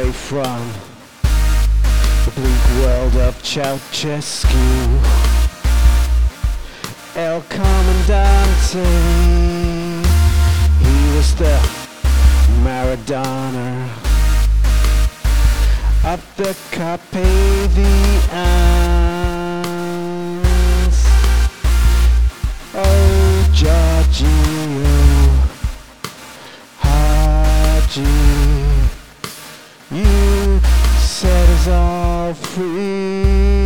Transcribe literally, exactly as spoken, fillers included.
away from the bleak world of Ceausescu. El Comandante, he was the Maradona of the Carpathians. Oh, Giorgio Hagi, you set us all free.